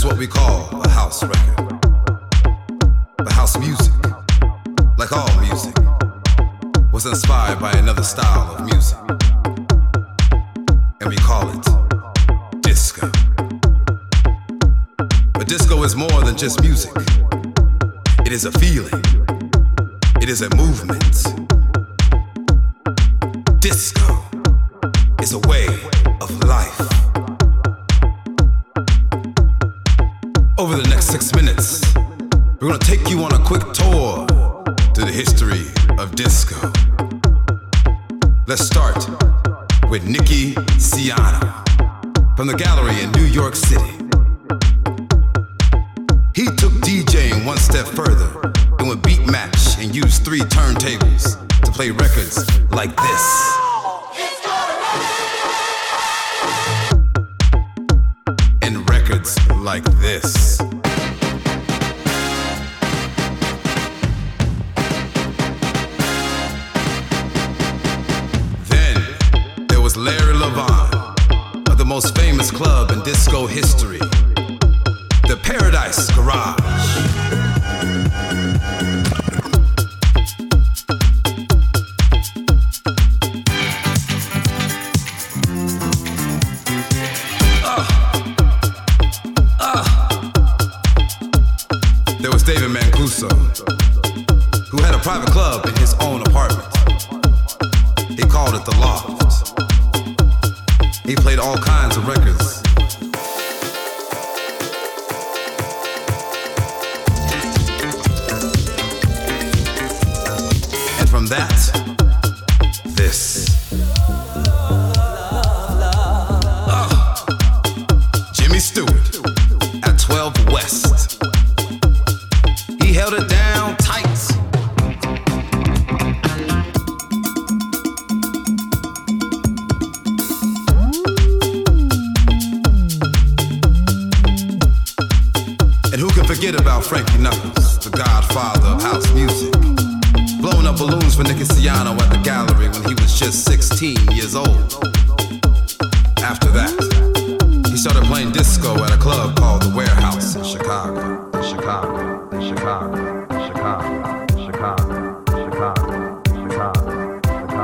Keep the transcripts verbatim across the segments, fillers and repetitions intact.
what we call a house record. But house music, like all music, was inspired by another style of music. And we call it disco. But disco is more than just music. It is a feeling. It is a movement. Disco is a way of life. Over the next six minutes, we're gonna take you on a quick tour through the history of disco. Let's start with Nicky Siano from the Gallery in New York City. He took DJing one step further and would beat match and use three turntables to play records like this. And records like this. Then there was Larry Levan of the most famous club in disco history, the Paradise Garage. David Mancuso, who had a private club in his own apartment. He called it The Loft. He played all kinds of records. And from that, this. Oh, Jimmy Stewart at twelve West. He held it down tight. And who can forget about Frankie Knuckles, the godfather of house music, blowing up balloons for Nicky Siano at the Gallery when he was just sixteen years old. After that, he started playing disco at a club called The Warehouse in Chicago, in Chicago. Chicago, Chicago, Chicago, Chicago, Chicago, Chicago,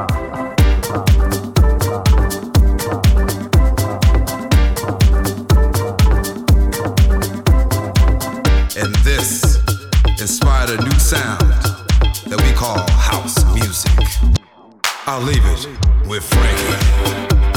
and this inspired a new sound that we call house music. I'll leave it with Frankie.